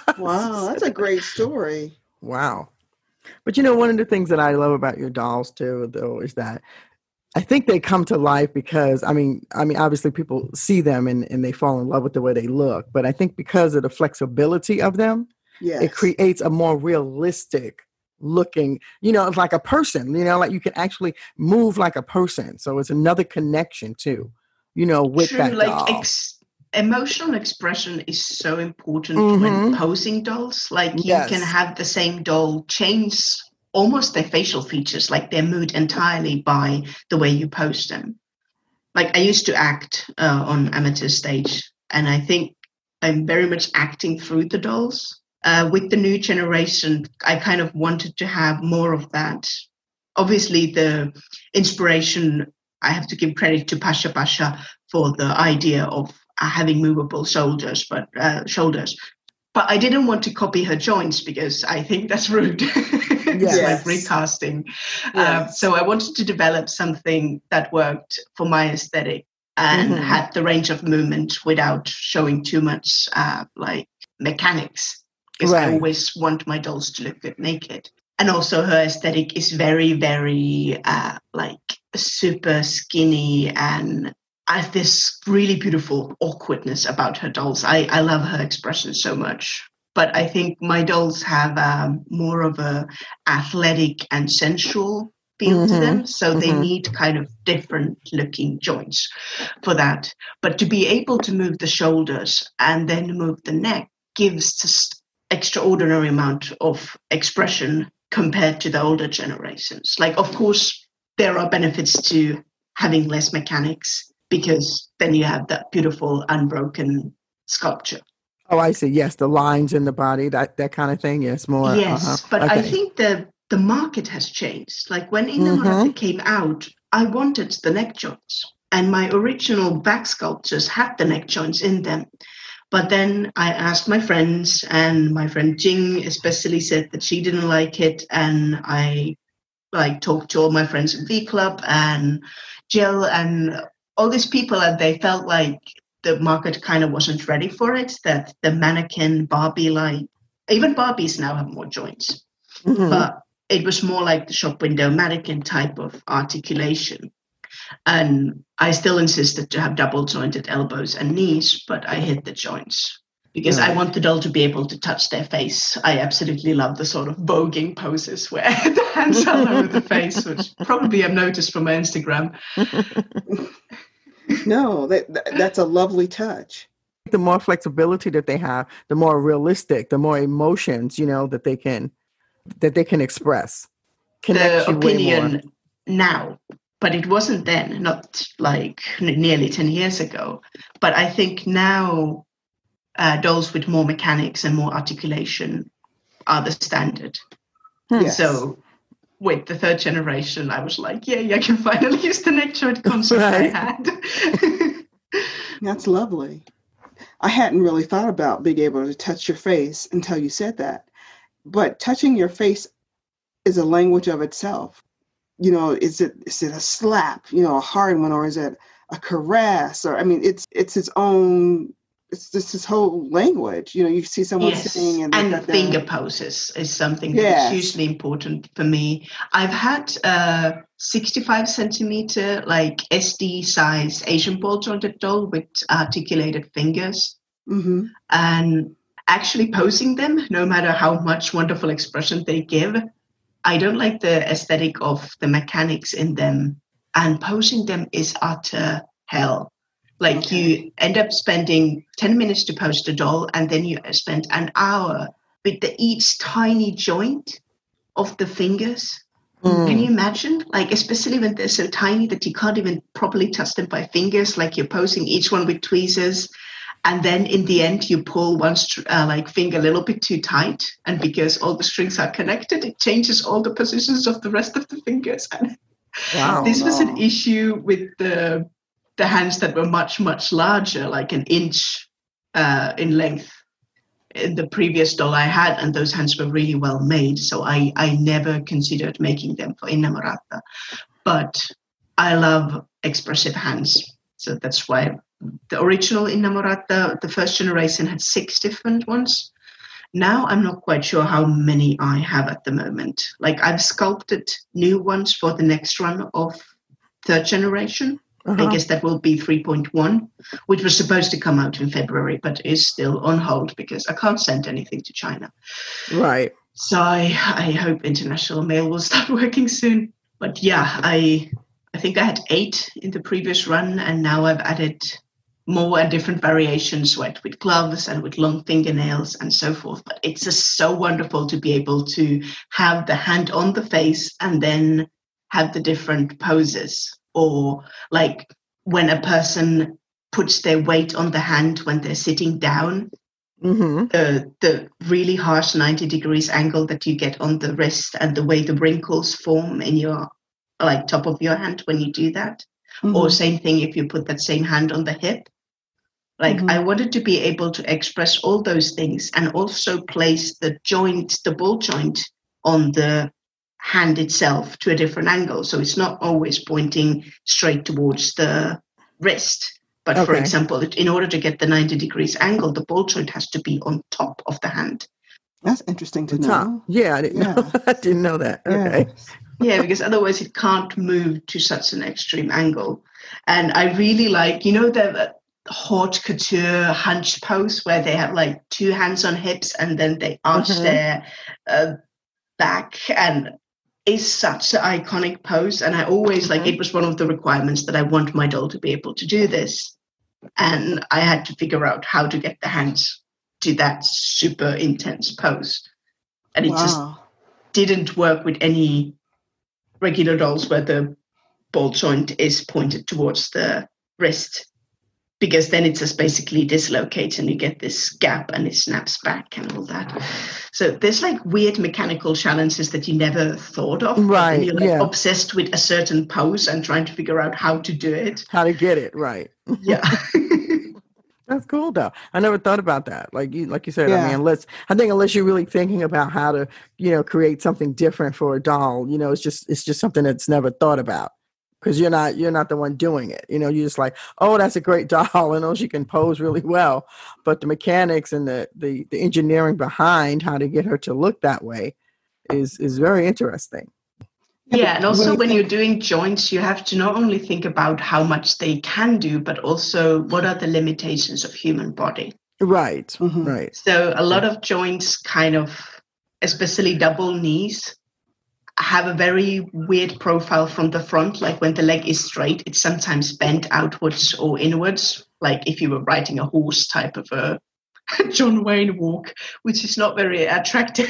Wow, that's a great story. Wow. But you know, one of the things that I love about your dolls too, though, is that I think they come to life because, I mean, I mean, obviously people see them and, and they fall in love with the way they look. But I think because of the flexibility of them, Yes. it creates a more realistic looking, you know, it's like a person, you know, like you can actually move like a person. So it's another connection too, you know, with True, that like doll. ex- emotional expression is so important Mhm. when posing dolls. Like you Yes. can have the same doll change almost their facial features, like their mood entirely by the way you pose them. Like I used to act uh, on amateur stage, and I think I'm very much acting through the dolls. Uh, with the new generation, I kind of wanted to have more of that. Obviously, the inspiration, I have to give credit to Pasha Pasha for the idea of uh, having movable shoulders, but uh, shoulders. But I didn't want to copy her joints because I think that's rude. It's Yes. like recasting. Uh, Yes. so I wanted to develop something that worked for my aesthetic and Mhm. had the range of movement without showing too much uh, like mechanics. Because I Right. always want my dolls to look good naked. And also her aesthetic is very, very uh, like super skinny and has this really beautiful awkwardness about her dolls. I, I love her expression so much. But I think my dolls have um, more of a athletic and sensual feel to Mhm. them. So they Mhm. need kind of different looking joints for that. But to be able to move the shoulders and then move the neck gives just extraordinary amount of expression compared to the older generations. Like, of course, there are benefits to having less mechanics because then you have that beautiful unbroken sculpture. Oh, I see. Yes, the lines in the body, that that kind of thing. Yes, more. Yes, uh-huh. but I Okay. think the the market has changed. Like when Innamarata came out, I wanted the neck joints, and my original back sculptures had the neck joints in them. But then I asked my friends, and my friend Jing especially said that she didn't like it, and I like talked to all my friends in V Club and Jill and all these people, and they felt like the market kind of wasn't ready for it, that the mannequin Barbie, like even Barbies now have more joints, Mhm. but it was more like the shop window mannequin type of articulation. And I still insisted to have double jointed elbows and knees, but I hid the joints because I Right. want the doll to be able to touch their face. I absolutely love the sort of voguing poses where the hands are over the face, which probably I've noticed from my Instagram. No, that, that that's a lovely touch. The more flexibility that they have, the more realistic, the more emotions, you know, that they can that they can express. Connect The you way more. opinion now, but it wasn't then, not like n- nearly ten years ago. But I think now uh, dolls with more mechanics and more articulation are the standard. Hmm. Yes. So with the third generation, I was like, yay, I can finally use the neck joint concept Right. I had. That's lovely. I hadn't really thought about being able to touch your face until you said that. But touching your face is a language of itself. You know, is it is it a slap, you know, a hard one, or is it a caress? Or I mean, it's it's its own it's just this whole language. You know, you see someone yes. sitting and, and finger the... poses is something yes. that's hugely important for me. I've had uh, sixty-five centimeter, like S D size Asian ball jointed doll with articulated fingers. Mm-hmm. And actually posing them, no matter how much wonderful expression they give, I don't like the aesthetic of the mechanics in them. And posing them is utter hell. Like okay. you end up spending ten minutes to pose a doll, and then you spend an hour with the each tiny joint of the fingers. Mm. Can you imagine? Like, especially when they're so tiny that you can't even properly touch them by fingers, like you're posing each one with tweezers. And then in the end, you pull one uh, like finger a little bit too tight. And because all the strings are connected, it changes all the positions of the rest of the fingers. And wow, this no. was an issue with the the hands that were much, much larger, like an inch uh, in length in the previous doll I had. And those hands were really well made. So I, I never considered making them for Innamorata. But I love expressive hands. So that's why the original Innamorata, the first generation, had six different ones. Now I'm not quite sure how many I have at the moment. Like I've sculpted new ones for the next run of third generation. Uh-huh. I guess that will be three point one, which was supposed to come out in February, but is still on hold because I can't send anything to China. Right. So I, I hope international mail will start working soon. But yeah, I I think I had eight in the previous run, and now I've added more and different variations with, with gloves and with long fingernails and so forth. But it's just so wonderful to be able to have the hand on the face and then have the different poses. Or like when a person puts their weight on the hand when they're sitting down, mm-hmm. the, the really harsh ninety degrees angle that you get on the wrist and the way the wrinkles form in your like top of your hand when you do that. Mm-hmm. Or same thing if you put that same hand on the hip. Like mm-hmm. I wanted to be able to express all those things and also place the joint, the ball joint on the hand itself to a different angle. So it's not always pointing straight towards the wrist. But okay. for example, in order to get the ninety degrees angle, the ball joint has to be on top of the hand. That's interesting to the know. Top. Yeah, I didn't yeah. know. I didn't know that. Okay. Yes. Yeah, because otherwise it can't move to such an extreme angle. And I really like, you know, the haute couture hunch pose where they have like two hands on hips and then they arch mm-hmm. their uh, back, and is such an iconic pose. And I always mm-hmm. like, it was one of the requirements that I want my doll to be able to do this. And I had to figure out how to get the hands to that super intense pose. And it wow. just didn't work with any regular dolls where the ball joint is pointed towards the wrist, because then it's just basically dislocates and you get this gap and it snaps back and all that. So there's like weird mechanical challenges that you never thought of. Right. You're like yeah. obsessed with a certain pose and trying to figure out how to do it. How to get it. Right. Yeah. That's cool though. I never thought about that. Like you, like you said, yeah. I mean, unless, I think unless you're really thinking about how to, you know, create something different for a doll, you know, it's just, it's just something that's never thought about. Because you're not you're not the one doing it. You know, you're just like, oh, that's a great doll. I know she can pose really well. But the mechanics and the, the, the engineering behind how to get her to look that way is is very interesting. Yeah, and also when you're doing joints, you have to not only think about how much they can do, but also what are the limitations of human body. Right, mm-hmm. right. So a lot of joints kind of, especially double knees, have a very weird profile from the front. Like when the leg is straight, it's sometimes bent outwards or inwards, like if you were riding a horse type of a John Wayne walk, which is not very attractive.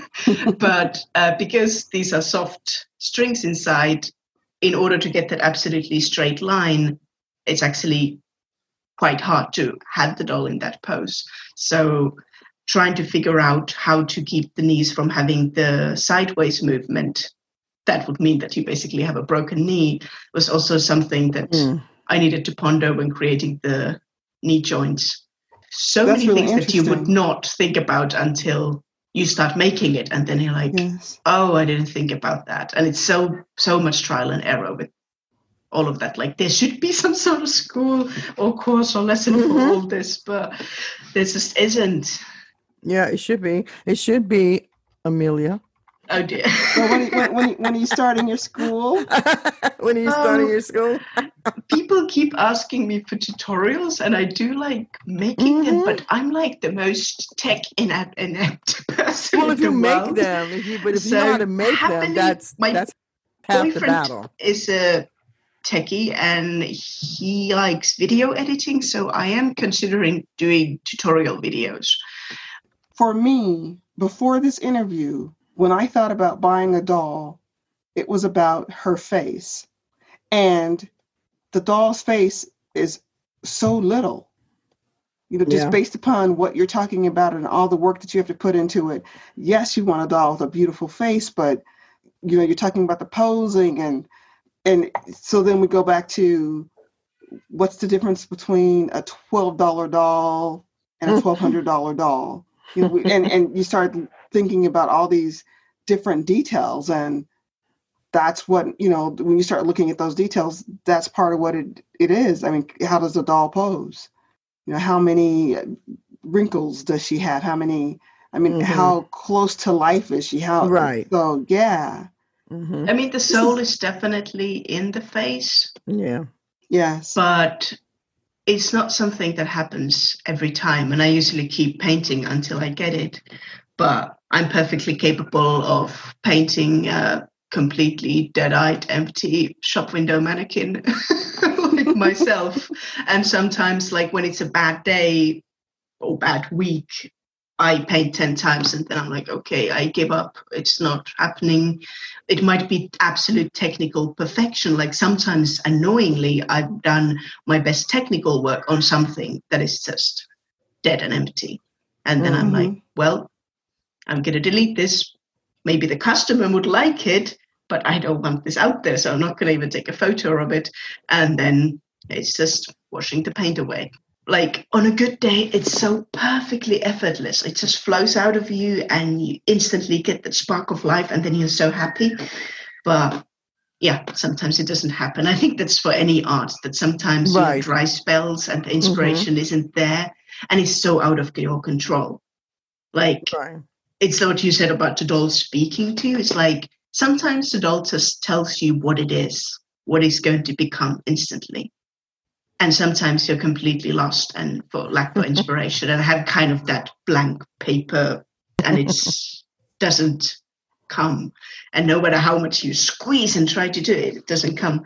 But uh, because these are soft strings inside, in order to get that absolutely straight line, it's actually quite hard to have the doll in that pose. So trying to figure out how to keep the knees from having the sideways movement, that would mean that you basically have a broken knee, was also something that mm. I needed to ponder when creating the knee joints. So That's many really things that you would not think about until you start making it. And then you're like, yes. oh, I didn't think about that. And it's so, so much trial and error with all of that. Like there should be some sort of school or course or lesson Mm-hmm. for all this, but there just isn't. Yeah, it should be. It should be, Amelia. Oh dear. Well, when, when, when, when are you starting your school? When are you starting Um, your school? People keep asking me for tutorials, and I do like making them, Mhm. but I'm like the most tech inept, inept person Well, in if you the make world. them, if you but if you So know how to make them, happily, that's my that's half the boyfriend battle. is a techie, and he likes video editing, so I am considering doing tutorial videos. For me, before this interview, when I thought about buying a doll, it was about her face. And the doll's face is so little. You know, just Yeah. based upon what you're talking about and all the work that you have to put into it. Yes, you want a doll with a beautiful face, but you know, you're talking about the posing and and so then we go back to what's the difference between a twelve dollar doll and a twelve hundred dollar doll? You know, we, and, and you start thinking about all these different details, and that's what, you know, when you start looking at those details, that's part of what it, it is. I mean, how does the doll pose? You know, how many wrinkles does she have? How many, I mean, Mhm. how close to life is she? How, Right. So, yeah. Hmm. I mean, the soul is definitely in the face, Yeah. Yes. but it's not something that happens every time. And I usually keep painting until I get it. But I'm perfectly capable of painting a completely dead-eyed, empty shop window mannequin like myself. And sometimes, like when it's a bad day or bad week, I paint ten times and then I'm like, okay, I give up. It's not happening. It might be absolute technical perfection. Like sometimes annoyingly, I've done my best technical work on something that is just dead and empty. And then I'm Mhm. like, well, I'm going to delete this. Maybe the customer would like it, but I don't want this out there. So I'm not going to even take a photo of it. And then it's just washing the paint away. Like on a good day, it's so perfectly effortless. It just flows out of you and you instantly get that spark of life and then you're so happy. But yeah, sometimes it doesn't happen. I think that's for any art, that sometimes you Right. have dry spells and the inspiration isn't there and it's so out of your control. Like Right. it's what you said about the doll speaking to you. It's like sometimes the doll just tells you what it is, what it's going to become instantly. And sometimes you're completely lost and for lack of inspiration and have kind of that blank paper and it doesn't come. And no matter how much you squeeze and try to do it, it doesn't come.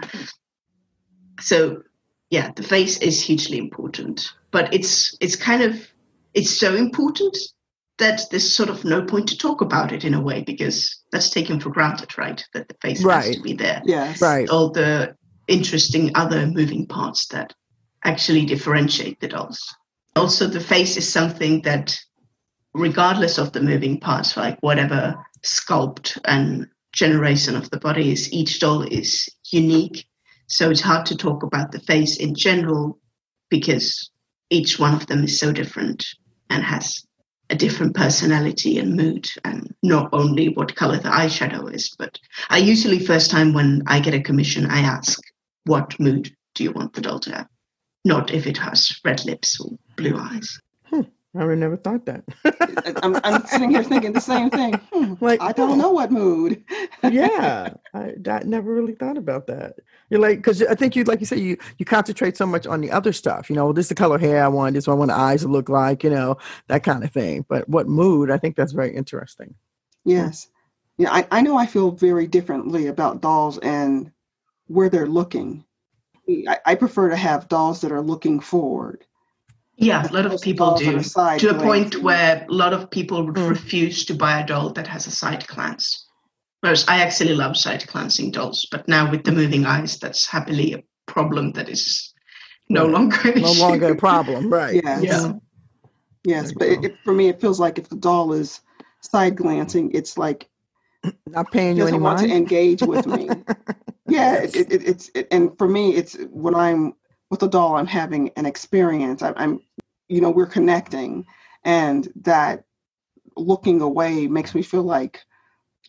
So yeah, the face is hugely important, but it's it's kind of, it's so important that there's sort of no point to talk about it in a way, because that's taken for granted, right? That the face Right. has to be there. Yes. Right. All the interesting other moving parts that actually differentiate the dolls. Also, the face is something that, regardless of the moving parts, like whatever sculpt and generation of the body is, each doll is unique. So it's hard to talk about the face in general because each one of them is so different and has a different personality and mood, and not only what color the eyeshadow is. But I usually, first time when I get a commission, I ask, what mood do you want the doll to have? Not if it has red lips or blue eyes. I would never thought that. I'm, I'm sitting here thinking the same thing. Hmm, Like, I don't know what mood. yeah, I, I never really thought about that. You're like, because I think you, like you said, you you concentrate so much on the other stuff. You know, this is the color hair I want. This is what I want the eyes to look like. You know, that kind of thing. But what mood? I think that's very interesting. Yes. Yeah, I, I know I feel very differently about dolls and where they're looking. I, I prefer to have dolls that are looking forward. Yeah, a lot of people do. To a point where a lot of people would Mm. refuse to buy a doll that has a side glance. Whereas I actually love side glancing dolls, but now with the moving eyes, that's happily a problem that is no Right. longer an No issue. longer a problem, right? Yes. Yeah. Yes, There but you it, go. it, for me, it feels like if the doll is side glancing, it's like Not paying it you any doesn't want to mind. engage with me. Yeah, Yes. it, it, it's it, and for me, it's when I'm with a doll, I'm having an experience. I, I'm, you know, we're connecting, and that looking away makes me feel like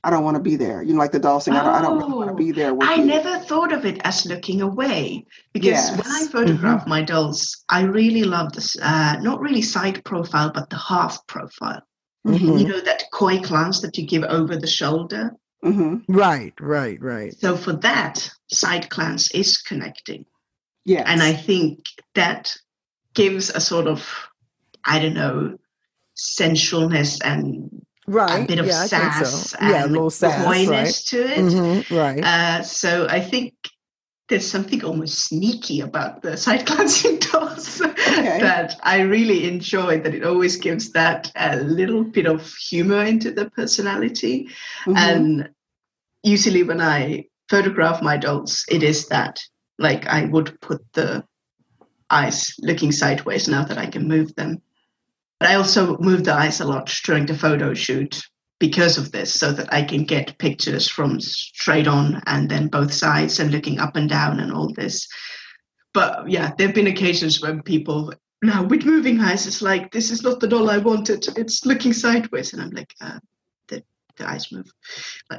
I don't want to be there. You know, like the doll saying, oh, I, don't, I don't really want to be there with I you. never thought of it as looking away, because Yes. when I photograph Mm-hmm. my dolls, I really love this, uh, not really side profile, but the half profile. Mhm. You know, that coy glance that you give over the shoulder. Mm-hmm. Right, right, right. So for that, side glance is connecting. Yes. And I think that gives a sort of, I don't know, sensualness and Right. a bit of yeah, I think sass so. Yeah, a and little sass, coyness right? to it. Mm-hmm. Right. Uh, so I think there's something almost sneaky about the side glancing dolls Okay. that I really enjoy, that it always gives that a little bit of humor into the personality. Mhm. And usually when I photograph my dolls, it is that, like, I would put the eyes looking sideways now that I can move them. But I also move the eyes a lot during the photo shoot because of this, so that I can get pictures from straight on and then both sides and looking up and down and all this. But yeah, there have been occasions when people, now with moving eyes, it's like, this is not the doll I wanted. It's looking sideways. And I'm like, uh, the, the eyes move. Like,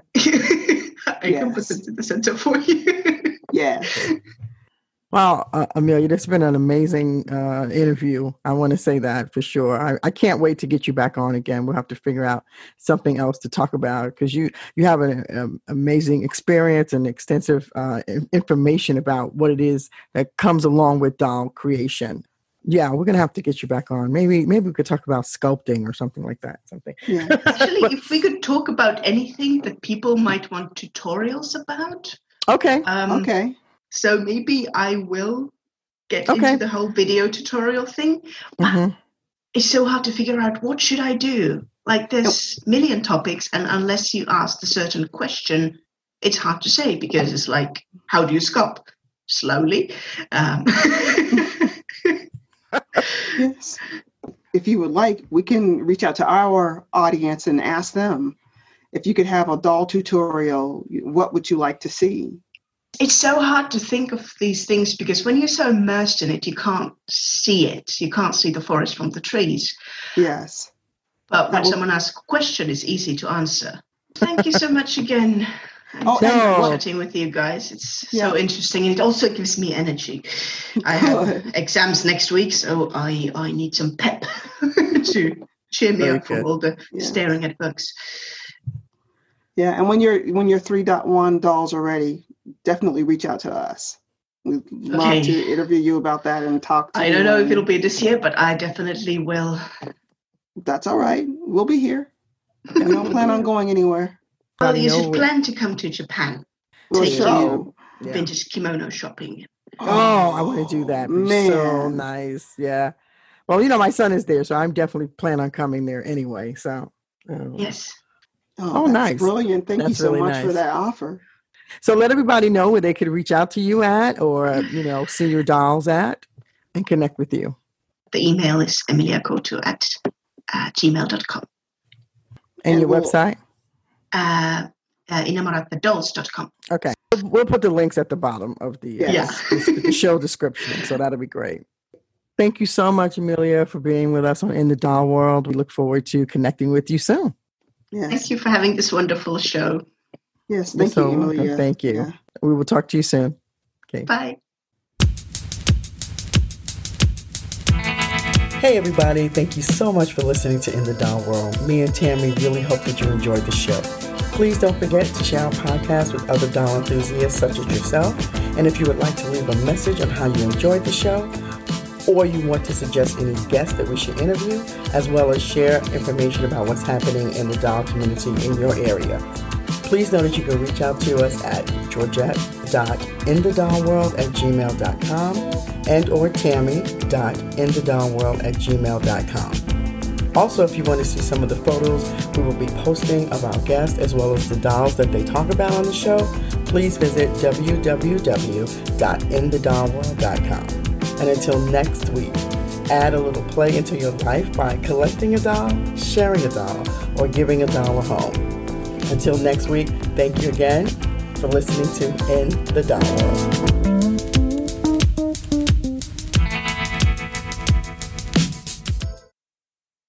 I can put Yes. them in the center for you. Yes. Well, uh, Amelia, this has been an amazing uh, interview. I want to say that for sure. I, I can't wait to get you back on again. We'll have to figure out something else to talk about, because you, you have an um, amazing experience and extensive uh, in- information about what it is that comes along with doll creation. Yeah, we're gonna have to get you back on. Maybe maybe we could talk about sculpting or something like that. Something. Yeah. Actually, But- if we could talk about anything that people might want tutorials about. Okay. Um, Okay. So maybe I will get Okay. into the whole video tutorial thing. But Mhm. it's so hard to figure out, what should I do? Like, there's a million topics, and unless you ask a certain question, it's hard to say, because it's like, how do you sculpt? Slowly. Um, Yes. If you would like, we can reach out to our audience and ask them, if you could have a doll tutorial, what would you like to see? it's so hard to think of these things, because when you're so immersed in it, you can't see it. You can't see the forest from the trees. Yes. But when That will- someone asks a question, it's easy to answer. Thank you so much again. Oh, Thank you no. for chatting with you guys. It's Yeah. so interesting, and it also gives me energy. I have Good. exams next week, so I, I need some pep to cheer me Very up from good. all the Yeah. staring at books. Yeah, and when your when your three point one dolls are ready, definitely reach out to us. We'd love Okay. to interview you about that and talk to I you. don't know if and- it'll be this year, but I definitely will. That's all right. We'll be here. We don't plan on going anywhere. Well, I you know should it. plan to come to Japan. We'll Take show you. you. Yeah. Vintage kimono shopping. Oh, I want to do that. It'd be so Man. nice. Yeah. Well, you know, my son is there, so I'm definitely plan on coming there anyway. So, um, Yes. Oh, Oh, that's nice. brilliant. Thank you That's so really much for nice. that offer. so let everybody know where they could reach out to you at, or you know, see your dolls at, and connect with you. The email is emiliakoto at uh, gmail dot com. And, And your we'll- website. Uh, uh, inamoratadolls dot com. Okay, we'll put the links at the bottom of the, uh, Yeah. the, the show description, so that'll be great. Thank you so much, Amelia, for being with us on In the Doll World. We look forward to connecting with you soon. Yes. Thank you for having this wonderful show. Yes. You're Thank so you, welcome. Emilia. Thank you. Yeah. We will talk to you soon. Okay. Bye. Hey everybody, thank you so much for listening to In the Doll World. Me and Tammy really hope that you enjoyed the show. Please don't forget to share our podcast with other doll enthusiasts such as yourself. And if you would like to leave a message on how you enjoyed the show, or you want to suggest any guests that we should interview, as well as share information about what's happening in the doll community in your area, please know that you can reach out to us at georgette dot in the doll world at gmail dot com and or tammy dot in the doll world at gmail dot com. Also, if you want to see some of the photos we will be posting of our guests as well as the dolls that they talk about on the show, please visit w w w dot in the doll world dot com. And until next week, add a little play into your life by collecting a doll, sharing a doll, or giving a doll a home. Until next week, thank you again for listening to In the Doll World.